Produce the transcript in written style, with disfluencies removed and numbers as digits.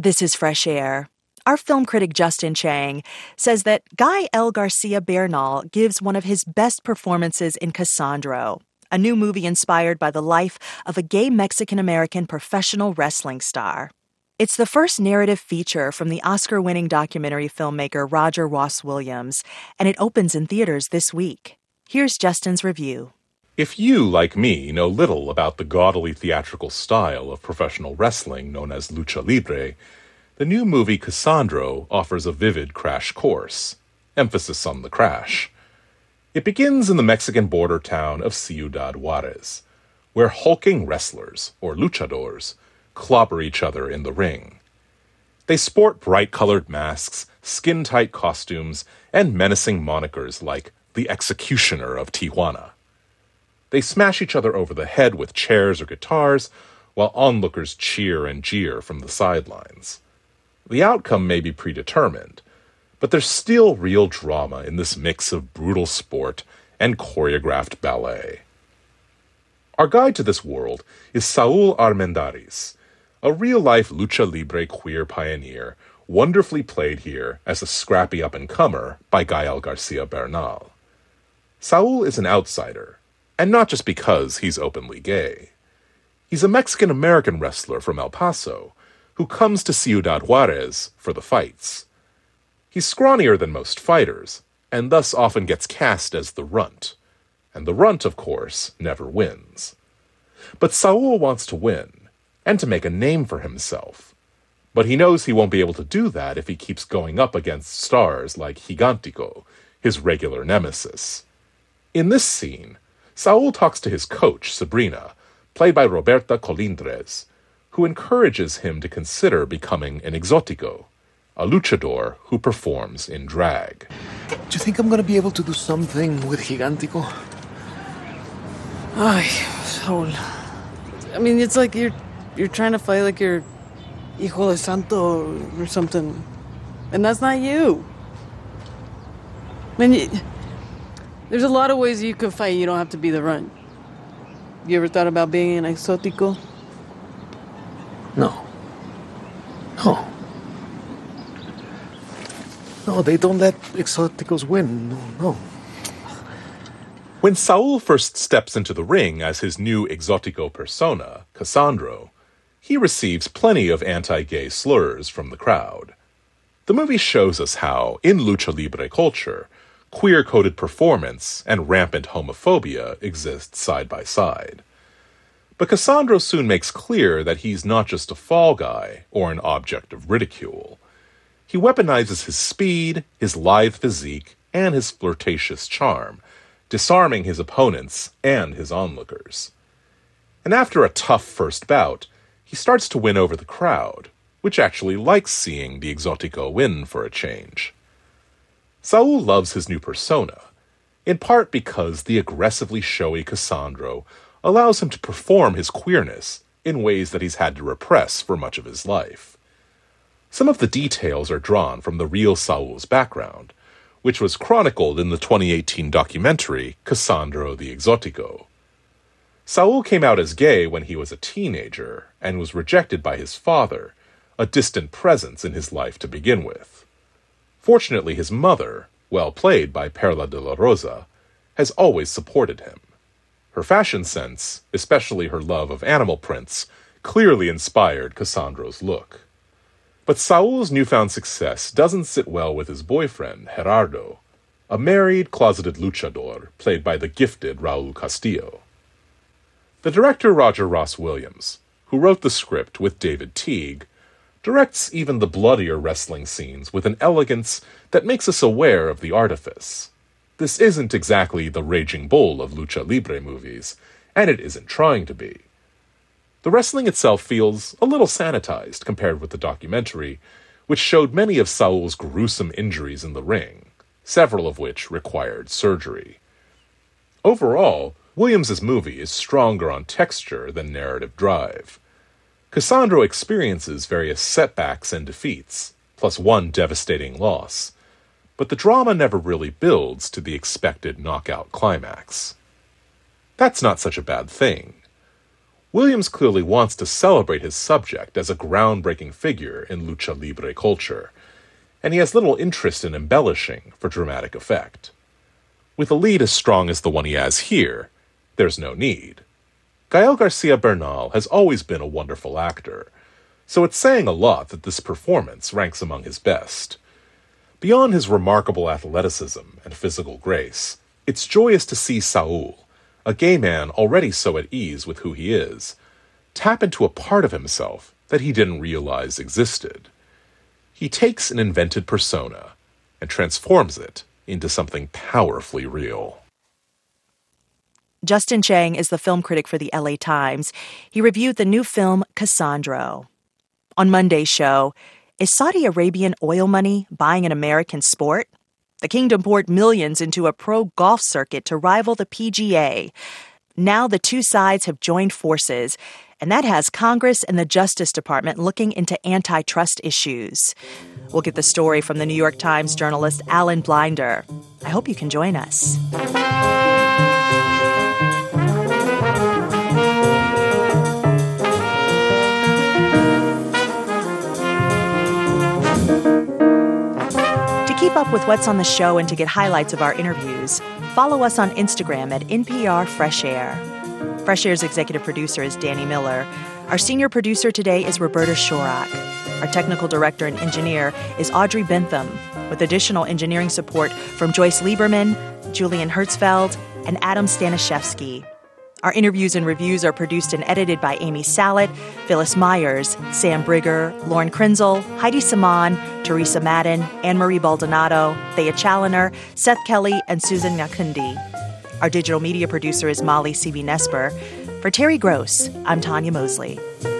This is Fresh Air. Our film critic Justin Chang says that Guy L. Garcia Bernal gives one of his best performances in Cassandro, a new movie inspired by the life of a gay Mexican-American professional wrestling star. It's the first narrative feature from the Oscar-winning documentary filmmaker Roger Ross Williams, and it opens in theaters this week. Here's Justin's review. If you, like me, know little about the gaudily theatrical style of professional wrestling known as lucha libre, the new movie Cassandro offers a vivid crash course. Emphasis on the crash. It begins in the Mexican border town of Ciudad Juarez, where hulking wrestlers, or luchadors, clobber each other in the ring. They sport bright-colored masks, skin-tight costumes, and menacing monikers like the Executioner of Tijuana. They smash each other over the head with chairs or guitars, while onlookers cheer and jeer from the sidelines. The outcome may be predetermined, but there's still real drama in this mix of brutal sport and choreographed ballet. Our guide to this world is Saul Armendariz, a real-life lucha libre queer pioneer, wonderfully played here as a scrappy up-and-comer by Gael Garcia Bernal. Saul is an outsider, and not just because he's openly gay. He's a Mexican-American wrestler from El Paso who comes to Ciudad Juarez for the fights. He's scrawnier than most fighters, and thus often gets cast as the runt. And the runt, of course, never wins. But Saul wants to win, and to make a name for himself. But he knows he won't be able to do that if he keeps going up against stars like Gigantico, his regular nemesis. In this scene, Saul talks to his coach, Sabrina, played by Roberta Colindres, who encourages him to consider becoming an exotico, a luchador who performs in drag. Do you think I'm going to be able to do something with Gigantico? Ay, Saul. I mean, it's like you're trying to fight like you're Hijo de Santo or something. And that's not you. I mean, there's a lot of ways you can fight. You don't have to be the runt. You ever thought about being an exotico? No. No, they don't let exoticos win. No. When Saul first steps into the ring as his new exotico persona, Cassandro, he receives plenty of anti-gay slurs from the crowd. The movie shows us how, in lucha libre culture, queer-coded performance and rampant homophobia exist side by side. But Cassandro soon makes clear that he's not just a fall guy or an object of ridicule. He weaponizes his speed, his lithe physique, and his flirtatious charm, disarming his opponents and his onlookers. And after a tough first bout, he starts to win over the crowd, which actually likes seeing the exotico win for a change. Saul loves his new persona, in part because the aggressively showy Cassandro allows him to perform his queerness in ways that he's had to repress for much of his life. Some of the details are drawn from the real Saul's background, which was chronicled in the 2018 documentary Cassandro the Exotico. Saul came out as gay when he was a teenager and was rejected by his father, a distant presence in his life to begin with. Fortunately, his mother, well played by Perla de la Rosa, has always supported him. Her fashion sense, especially her love of animal prints, clearly inspired Cassandro's look. But Saul's newfound success doesn't sit well with his boyfriend, Gerardo, a married, closeted luchador played by the gifted Raul Castillo. The director Roger Ross Williams, who wrote the script with David Teague, directs even the bloodier wrestling scenes with an elegance that makes us aware of the artifice. This isn't exactly the raging bull of lucha libre movies, and it isn't trying to be. The wrestling itself feels a little sanitized compared with the documentary, which showed many of Saul's gruesome injuries in the ring, several of which required surgery. Overall, Williams's movie is stronger on texture than narrative drive. Cassandro experiences various setbacks and defeats, plus one devastating loss, but the drama never really builds to the expected knockout climax. That's not such a bad thing. Williams clearly wants to celebrate his subject as a groundbreaking figure in lucha libre culture, and he has little interest in embellishing for dramatic effect. With a lead as strong as the one he has here, there's no need. Gael Garcia Bernal has always been a wonderful actor, so it's saying a lot that this performance ranks among his best. Beyond his remarkable athleticism and physical grace, it's joyous to see Saul, a gay man already so at ease with who he is, tap into a part of himself that he didn't realize existed. He takes an invented persona and transforms it into something powerfully real. Justin Chang is the film critic for the LA Times. He reviewed the new film Cassandro. On Monday's show, is Saudi Arabian oil money buying an American sport? The kingdom poured millions into a pro golf circuit to rival the PGA. Now the two sides have joined forces, and that has Congress and the Justice Department looking into antitrust issues. We'll get the story from the New York Times journalist Alan Blinder. I hope you can join us. To keep up with what's on the show and to get highlights of our interviews, follow us on Instagram at NPR Fresh Air. Fresh Air's executive producer is Danny Miller. Our senior producer today is Roberta Shorak. Our technical director and engineer is Audrey Bentham, with additional engineering support from Joyce Lieberman, Julian Hertzfeld, and Adam Staniszewski. Our interviews and reviews are produced and edited by Amy Salet, Phyllis Myers, Sam Brigger, Lauren Krenzel, Heidi Saman, Teresa Madden, Anne-Marie Baldonado, Thea Challoner, Seth Kelly, and Susan Nakundi. Our digital media producer is Molly C.V. Nesper. For Terry Gross, I'm Tanya Mosley.